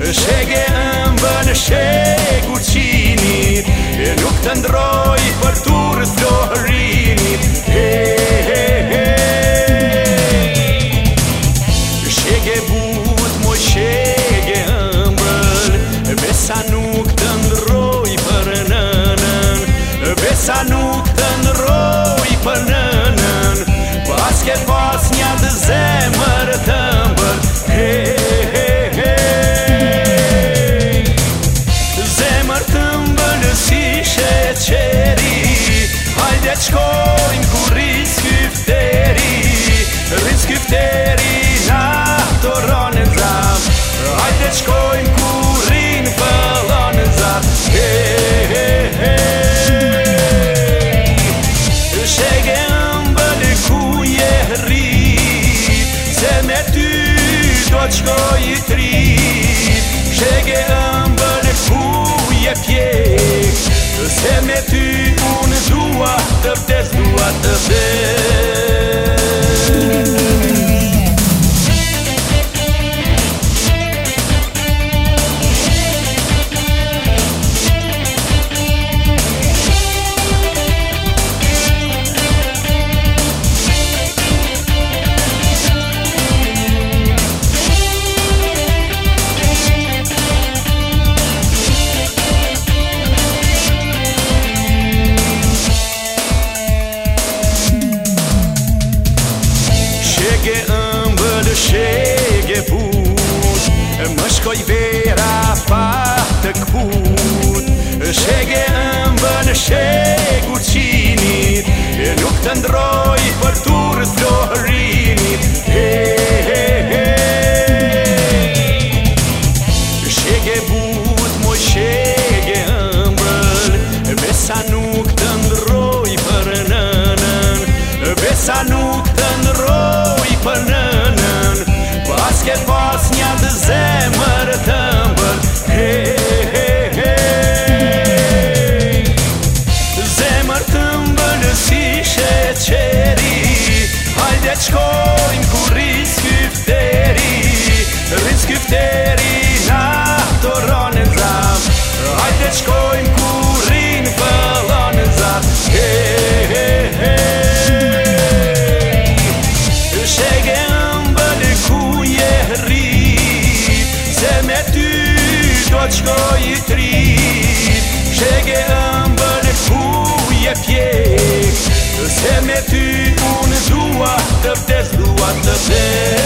Shege ëmbën, shegu qinit, nuk të ndroj për turës florinit. Shege but, moj shege ëmbën, besa nuk të ndroj për nënën, besa nuk të ndroj për nënën, pas ke pas një të zemër të mbër. Zemër të mbër si sheqeri, hajde qkojnë ku riskyfteri, riskyfteri na të ronë në zam, hajde qkojnë ku rinë pëllon në zam. Shege mbër ku je rrit, se me ty do qkoj i trit. Shege mbër ku je pjek, se me ty unë dua të vdes, dua të vdes. Shege ëmbël, shege but, më shkoj vera pa të kput. Shege ëmbël, shegu qinit, nuk të ndroj për turës florinit. Shege but, moj shege ëmbël, besa nuk të ndroj për nënën, besa nuk të ndroj për nënën, pas ke pas një të zemër të mbër. Zemër të mbër si sheqeri, hajde qkojnë ku riskyfteri, riskyfteri na të ronë në zam, hajde qkojnë ku rinë pëllon në zam. Shege mbër ku je rrit, se me ty do qkoj i trit. Shege mbër ku je pjek, se me ty unë dua të vdes, dua të vdes.